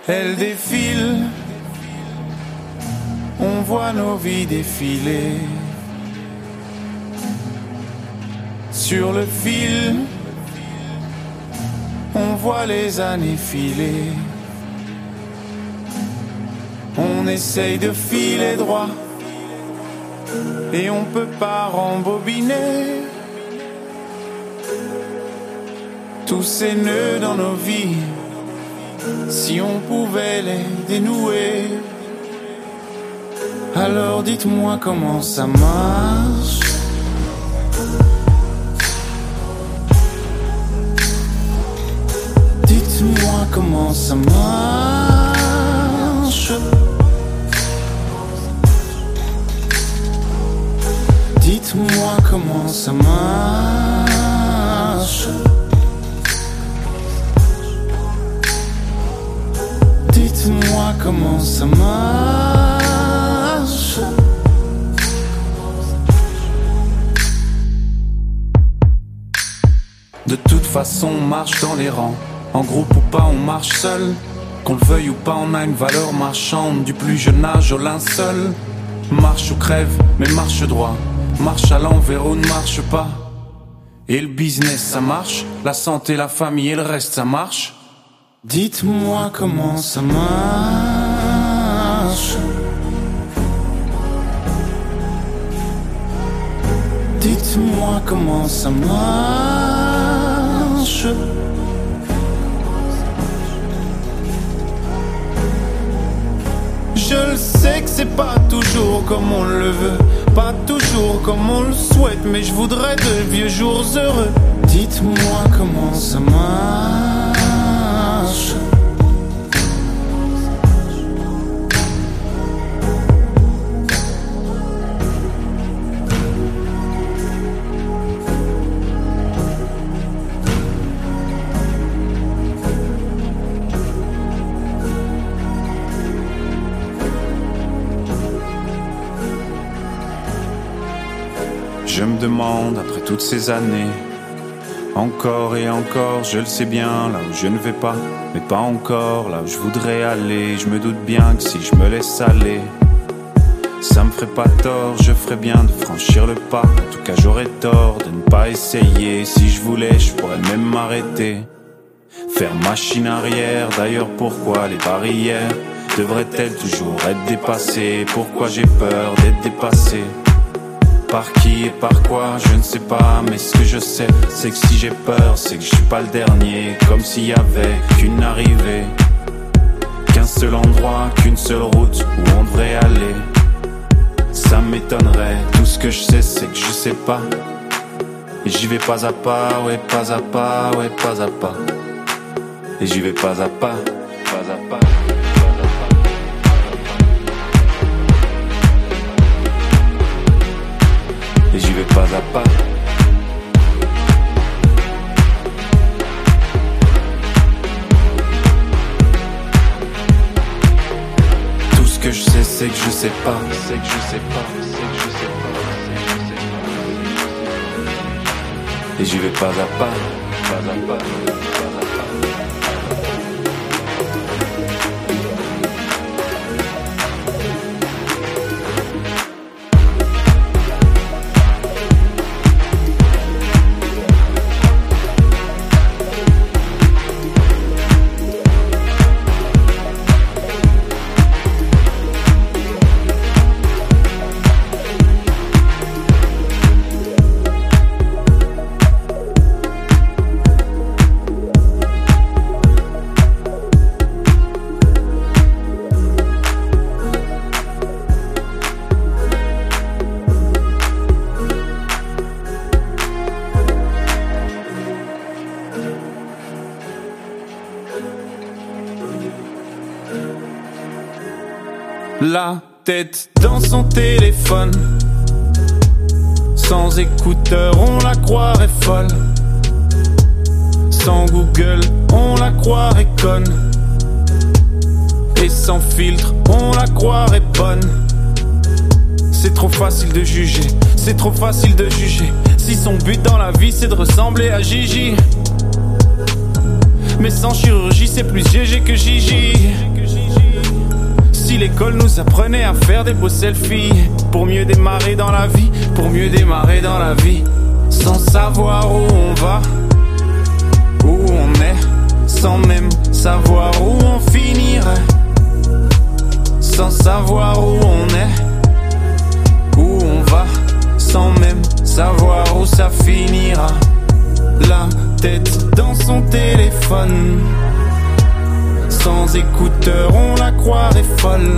Elle défile, on voit nos vies défiler. Sur le fil, on voit les années filer. On essaye de filer droit et on peut pas rembobiner tous ces nœuds dans nos vies. Si on pouvait les dénouer, alors dites-moi comment ça marche. Dites-moi comment ça marche. Dites-moi comment ça marche. Dites-moi comment ça marche. De toute façon, on marche dans les rangs. En groupe ou pas, on marche seul. Qu'on le veuille ou pas, on a une valeur marchande. Du plus jeune âge au linceul. Marche ou crève, mais marche droit. Marche à l'envers ou ne marche pas. Et le business, ça marche. La santé, la famille et le reste, ça marche. Dites-moi comment ça marche. Dites-moi comment ça marche. Je le sais que c'est pas toujours comme on le veut, pas toujours comme on le souhaite, mais je voudrais de vieux jours heureux. Dites-moi comment ça marche. Je me demande, après toutes ces années, encore et encore, je le sais bien, là où je ne vais pas, mais pas encore, là où je voudrais aller. Je me doute bien que si je me laisse aller, ça me ferait pas tort, je ferais bien de franchir le pas. En tout cas j'aurais tort de ne pas essayer. Si je voulais, je pourrais même m'arrêter, faire machine arrière. D'ailleurs pourquoi les barrières devraient-elles toujours être dépassées? Pourquoi j'ai peur d'être dépassé? Par qui et par quoi, je ne sais pas, mais ce que je sais, c'est que si j'ai peur, c'est que je suis pas le dernier. Comme s'il y avait qu'une arrivée, qu'un seul endroit, qu'une seule route où on devrait aller. Ça m'étonnerait, tout ce que je sais, c'est que je sais pas. Et j'y vais pas à pas, ouais, pas à pas, ouais, pas à pas. Et j'y vais pas à pas, pas à pas. Et j'y vais pas à pas. Tout ce que je sais, c'est que je sais pas. C'est que je sais pas, c'est que je sais pas, c'est que je sais pas. Et j'y vais pas à pas, pas à pas, pas à pas. La tête dans son téléphone, sans écouteurs on la croirait folle. Sans Google on la croirait conne. Et sans filtre on la croirait bonne. C'est trop facile de juger, c'est trop facile de juger. Si son but dans la vie c'est de ressembler à Gigi, mais sans chirurgie c'est plus GG que Gigi. si l'école nous apprenait à faire des beaux selfies, pour mieux démarrer dans la vie, pour mieux démarrer dans la vie, sans savoir où on va, où on est, sans même savoir où on finirait, sans savoir où on est, où on va, sans même savoir où ça finira. La tête dans son téléphone, sans écouteurs on la croirait folle,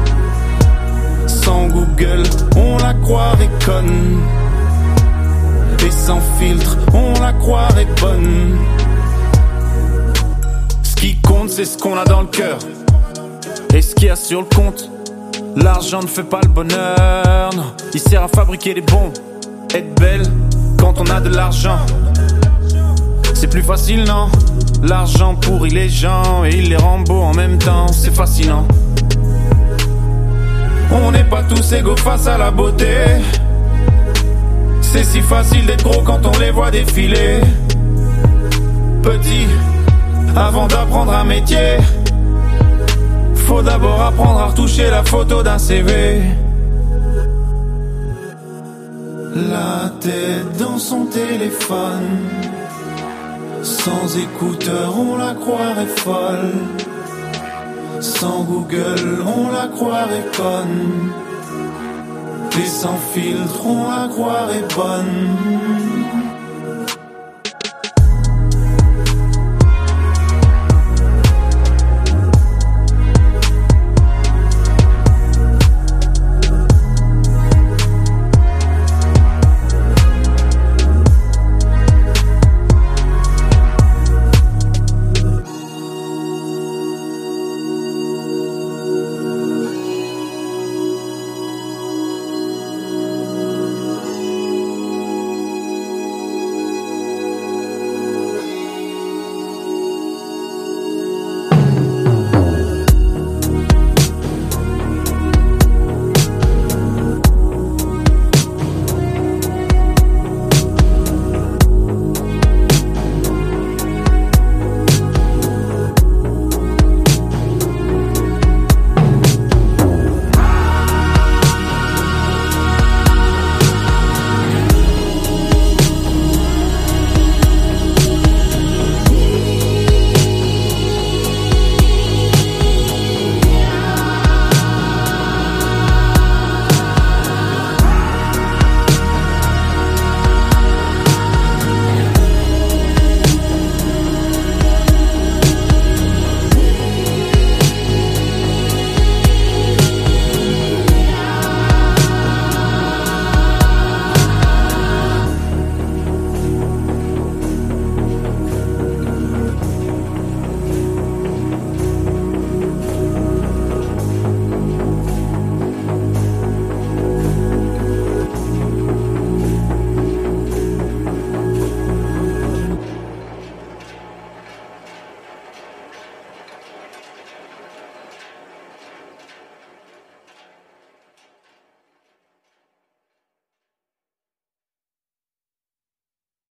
sans Google on la croirait conne, et sans filtre on la croirait bonne. Ce qui compte c'est ce qu'on a dans le cœur et ce qu'il y a sur le compte. L'argent ne fait pas le bonheur, non. Il sert à fabriquer des bombes, être belle quand on a de l'argent. C'est plus facile, non? L'argent pourrit les gens et il les rend beaux en même temps, c'est fascinant. On n'est pas tous égaux face à la beauté. C'est si facile d'être gros quand on les voit défiler. Petit, avant d'apprendre un métier, faut d'abord apprendre à retoucher la photo d'un CV. La tête dans son téléphone, sans écouteurs on la croirait folle, sans Google on la croirait conne, et sans filtre on la croirait bonne.